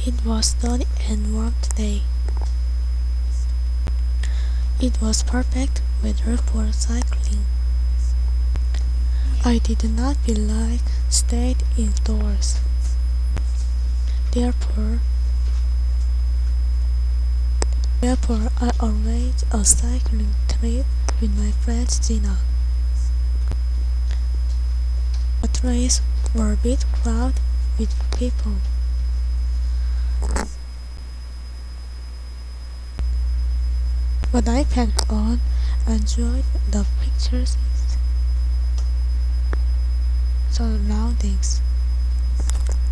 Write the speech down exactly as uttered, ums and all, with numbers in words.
It was sunny and warm today. It was perfect weather for cycling. I did not feel like staying indoors. Therefore, therefore I arranged a cycling trip with my friend Gina. The trails were a bit crowded with people. But I packed on and enjoyed the pictures surroundings.